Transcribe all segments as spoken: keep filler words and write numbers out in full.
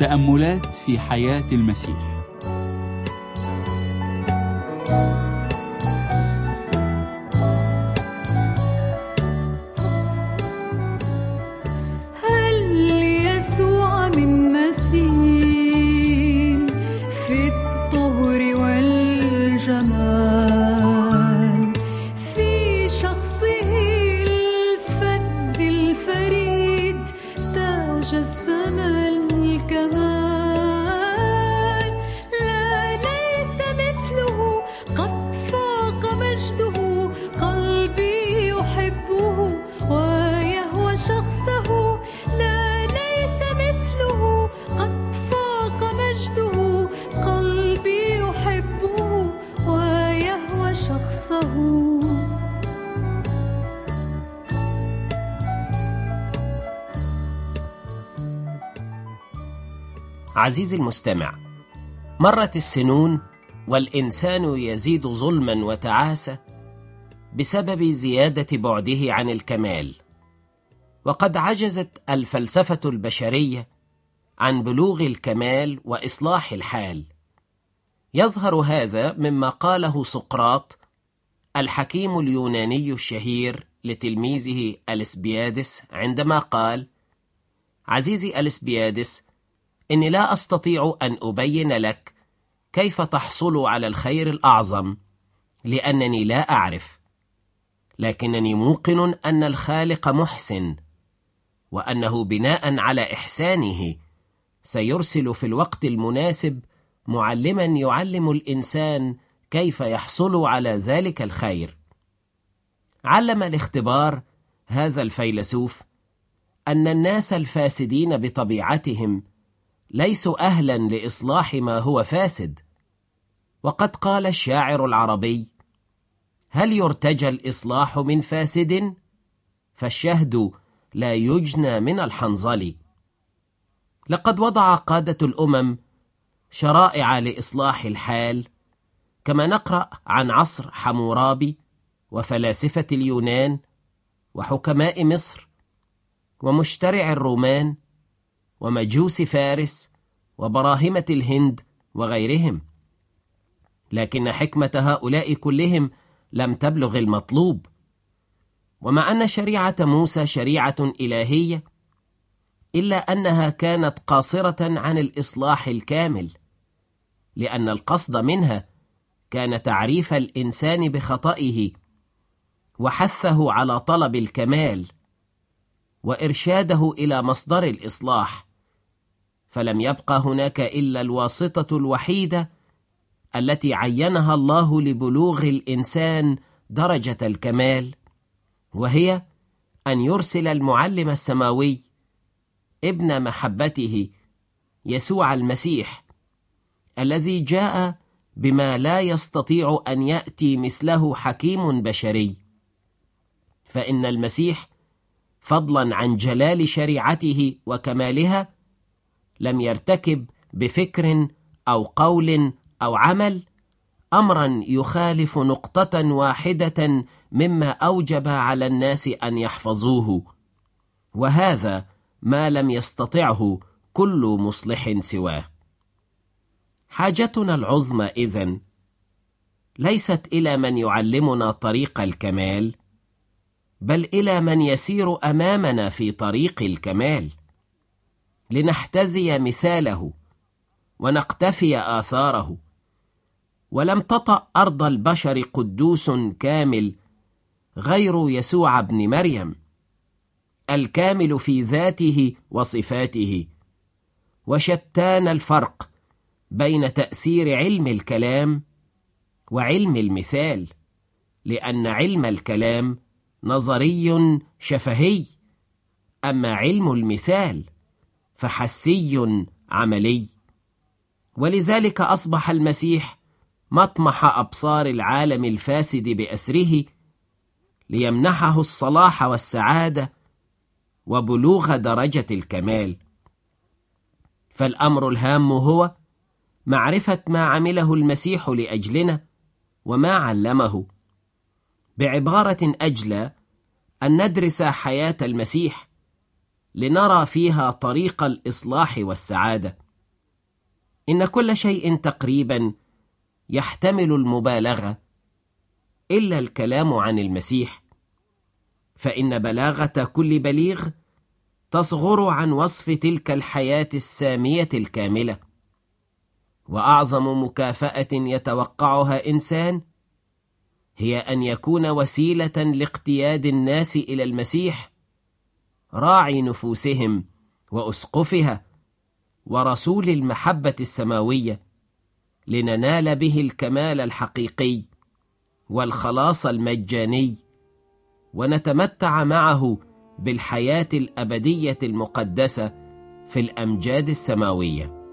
تأملات في حياة المسيح. عزيزي المستمع، مرت السنون والإنسان يزيد ظلما وتعاسة بسبب زيادة بعده عن الكمال، وقد عجزت الفلسفة البشرية عن بلوغ الكمال وإصلاح الحال. يظهر هذا مما قاله سقراط الحكيم اليوناني الشهير لتلميذه ألسبيادس عندما قال: عزيزي ألسبيادس، إني لا أستطيع أن أبين لك كيف تحصل على الخير الأعظم، لأنني لا أعرف، لكنني موقن أن الخالق محسن، وأنه بناء على إحسانه سيرسل في الوقت المناسب معلما يعلم الإنسان كيف يحصل على ذلك الخير. علم الاختبار هذا الفيلسوف أن الناس الفاسدين بطبيعتهم ليسوا أهلا لإصلاح ما هو فاسد، وقد قال الشاعر العربي: هل يرتجى الإصلاح من فاسد؟ فالشهد لا يجنى من الحنظل. لقد وضع قادة الأمم شرائع لإصلاح الحال، كما نقرأ عن عصر حمورابي وفلاسفة اليونان وحكماء مصر ومشترع الرومان ومجوس فارس وبراهمة الهند وغيرهم، لكن حكمة هؤلاء كلهم لم تبلغ المطلوب. ومع أن شريعة موسى شريعة إلهية، إلا أنها كانت قاصرة عن الإصلاح الكامل، لأن القصد منها كان تعريف الإنسان بخطئه وحثه على طلب الكمال وإرشاده إلى مصدر الإصلاح، فلم يبقى هناك إلا الواسطة الوحيدة التي عينها الله لبلوغ الإنسان درجة الكمال، وهي أن يرسل المعلم السماوي ابن محبته يسوع المسيح، الذي جاء بما لا يستطيع أن يأتي مثله حكيم بشري. فإن المسيح فضلا عن جلال شريعته وكمالها لم يرتكب بفكر أو قول أو عمل أمرا يخالف نقطة واحدة مما أوجب على الناس أن يحفظوه، وهذا ما لم يستطعه كل مصلح سواه. حاجتنا العظمى إذن ليست إلى من يعلمنا طريق الكمال، بل إلى من يسير أمامنا في طريق الكمال، لنحتذي مثاله ونقتفي آثاره. ولم تطأ أرض البشر قدوس كامل غير يسوع ابن مريم، الكامل في ذاته وصفاته. وشتان الفرق بين تأثير علم الكلام وعلم المثال، لأن علم الكلام نظري شفهي، أما علم المثال فحسي عملي. ولذلك أصبح المسيح مطمح أبصار العالم الفاسد بأسره، ليمنحه الصلاح والسعادة وبلوغ درجة الكمال. فالأمر الهام هو معرفة ما عمله المسيح لأجلنا وما علمه. بعبارة أجلى، أن ندرس حياة المسيح لنرى فيها طريق الإصلاح والسعادة. إن كل شيء تقريبا يحتمل المبالغة إلا الكلام عن المسيح، فإن بلاغة كل بليغ تصغر عن وصف تلك الحياة السامية الكاملة. وأعظم مكافأة يتوقعها إنسان هي أن يكون وسيلة لاقتياد الناس إلى المسيح، راعي نفوسهم وأسقفها ورسول المحبة السماوية، لننال به الكمال الحقيقي والخلاص المجاني، ونتمتع معه بالحياة الأبدية المقدسة في الأمجاد السماوية.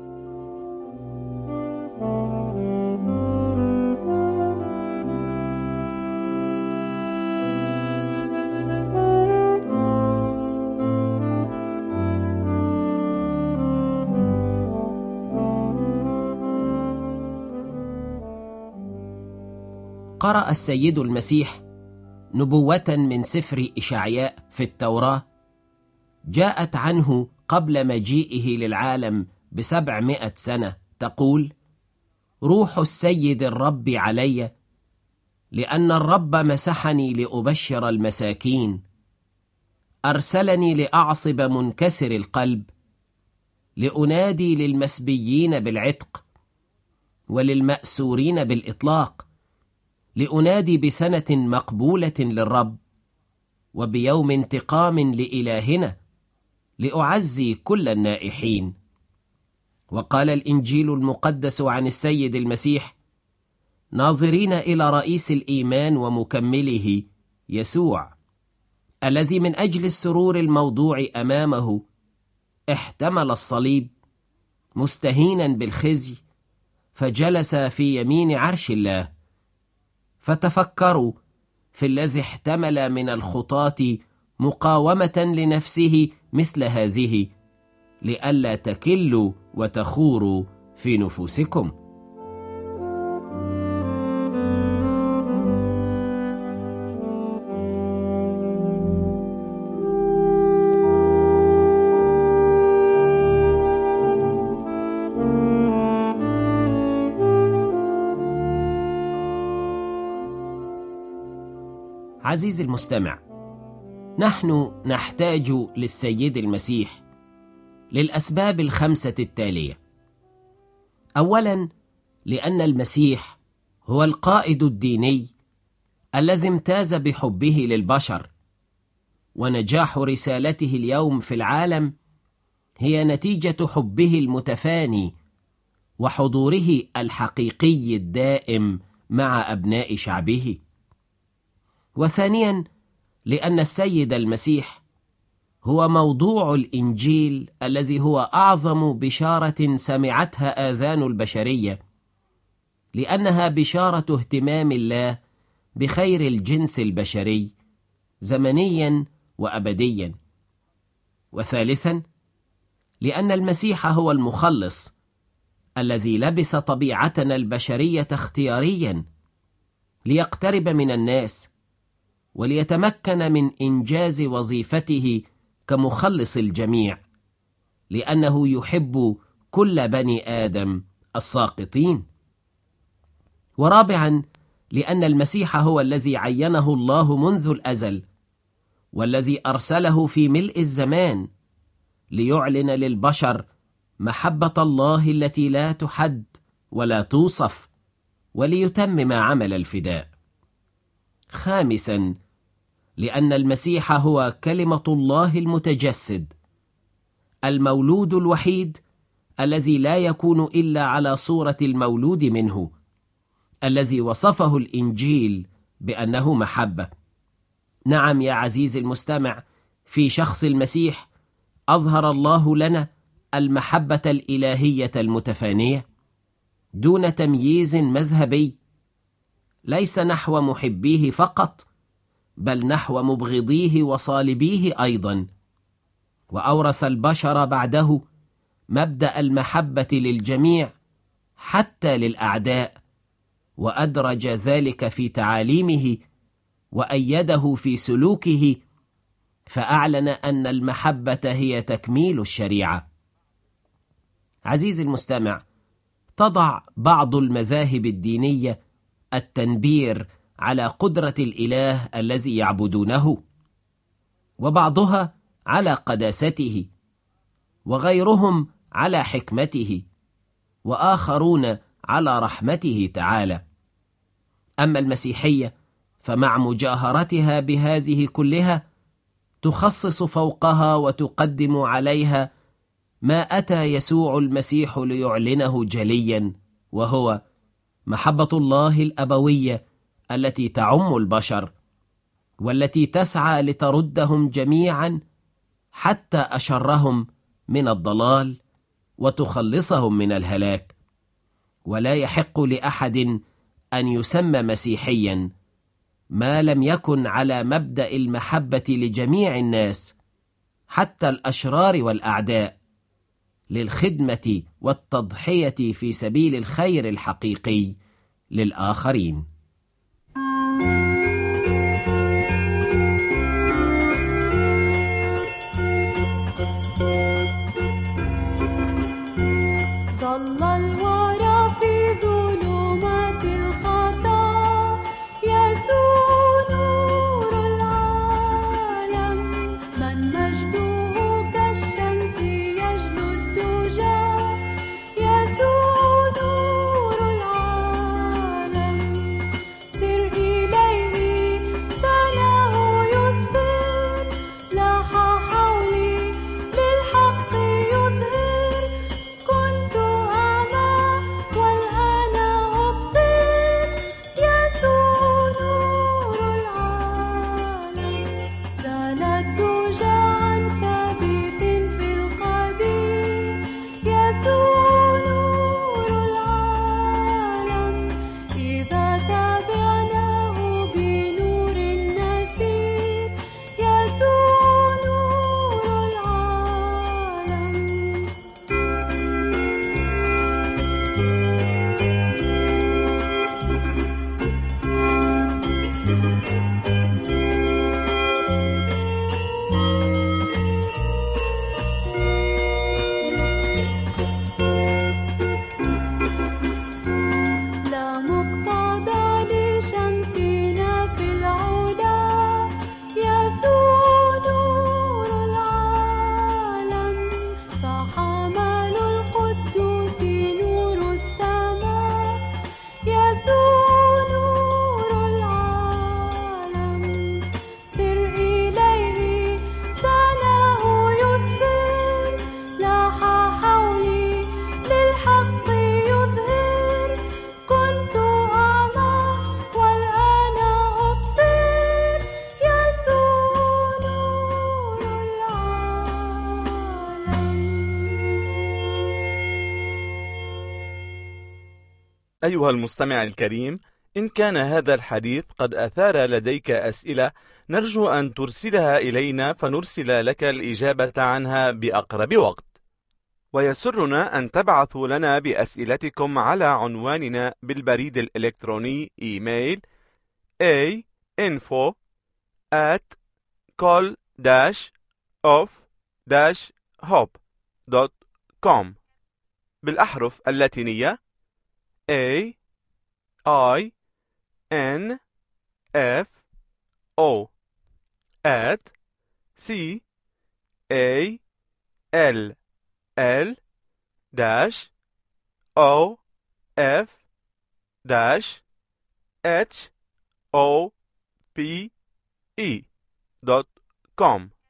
قرأ السيد المسيح نبوة من سفر إشعياء في التوراة جاءت عنه قبل مجيئه للعالم بسبعمائة سنة، تقول: روح السيد الرب علي، لأن الرب مسحني لأبشر المساكين، أرسلني لأعصب منكسر القلب، لأنادي للمسبيين بالعتق وللمأسورين بالإطلاق، لأنادي بسنة مقبولة للرب وبيوم انتقام لإلهنا، لأعزي كل النائحين. وقال الإنجيل المقدس عن السيد المسيح ناظرين إلى رئيس الإيمان ومكمله يسوع، الذي من أجل السرور الموضوع أمامه احتمل الصليب مستهينا بالخزي، فجلس في يمين عرش الله. فتفكروا في الذي احتمل من الخطاة مقاومة لنفسه مثل هذه، لئلا تكلوا وتخوروا في نفوسكم. عزيزي المستمع، نحن نحتاج للسيد المسيح للأسباب الخمسة التالية. أولاً، لأن المسيح هو القائد الديني الذي امتاز بحبه للبشر، ونجاح رسالته اليوم في العالم هي نتيجة حبه المتفاني وحضوره الحقيقي الدائم مع أبناء شعبه. وثانياً، لأن السيد المسيح هو موضوع الإنجيل الذي هو أعظم بشارة سمعتها آذان البشرية، لأنها بشارة اهتمام الله بخير الجنس البشري زمنياً وأبدياً. وثالثاً، لأن المسيح هو المخلص الذي لبس طبيعتنا البشرية اختيارياً ليقترب من الناس وليتمكن من إنجاز وظيفته كمخلص الجميع، لأنه يحب كل بني آدم الساقطين. ورابعاً، لأن المسيح هو الذي عينه الله منذ الأزل، والذي أرسله في ملء الزمان ليعلن للبشر محبة الله التي لا تحد ولا توصف، وليتمم عمل الفداء. خامساً، لأن المسيح هو كلمة الله المتجسد، المولود الوحيد الذي لا يكون إلا على صورة المولود منه، الذي وصفه الإنجيل بأنه محبة. نعم يا عزيزي المستمع، في شخص المسيح أظهر الله لنا المحبة الإلهية المتفانية دون تمييز مذهبي، ليس نحو محبيه فقط، بل نحو مبغضيه وصالبيه أيضا. وأورث البشر بعده مبدأ المحبة للجميع حتى للأعداء، وأدرج ذلك في تعاليمه وأيده في سلوكه، فأعلن أن المحبة هي تكميل الشريعة. عزيزي المستمع، تضع بعض المذاهب الدينية التنبير على قدرة الإله الذي يعبدونه، وبعضها على قداسته، وغيرهم على حكمته، وآخرون على رحمته تعالى. أما المسيحية فمع مجاهرتها بهذه كلها تخصص فوقها وتقدم عليها ما أتى يسوع المسيح ليعلنه جليا، وهو محبة الله الأبوية التي تعم البشر، والتي تسعى لتردهم جميعا حتى أشرهم من الضلال وتخلصهم من الهلاك. ولا يحق لأحد أن يسمى مسيحيا ما لم يكن على مبدأ المحبة لجميع الناس حتى الأشرار والأعداء، للخدمة والتضحية في سبيل الخير الحقيقي للآخرين. ضل الورى في ظلمات الخطا، يسوع نور العالم، من مجده كالشمس يجلو الدجى، يسوع نور العالم، سر إليه سناه يصبر، لاح حولي للحق يظهر، كنت أعمى والآن أبصر، يسوع نور العالم، زال الدجى عن ثابت في القديم، يسوع نور العالم، إذا تابعناه بنور النسير، يسوع نور العالم. لا مقتضى لشمسنا في العلا، يسوع نور العالم، فحمل القدوس نور السماء، يسوع نور العالم، سر إليه سناه يصبر، لاح حولي للحق يظهر، كنت أعمى والآن أبصر، يسوع نور العالم. أيها المستمع الكريم، إن كان هذا الحديث قد أثار لديك أسئلة، نرجو أن ترسلها إلينا فنرسل لك الإجابة عنها بأقرب وقت. ويسرنا أن تبعثوا لنا بأسئلتكم على عنواننا بالبريد الإلكتروني إيميل a info at col dash of dash hope دوت كوم بالأحرف اللاتينية A I N F O at C A L L dash O F dash H O P E دوت كوم.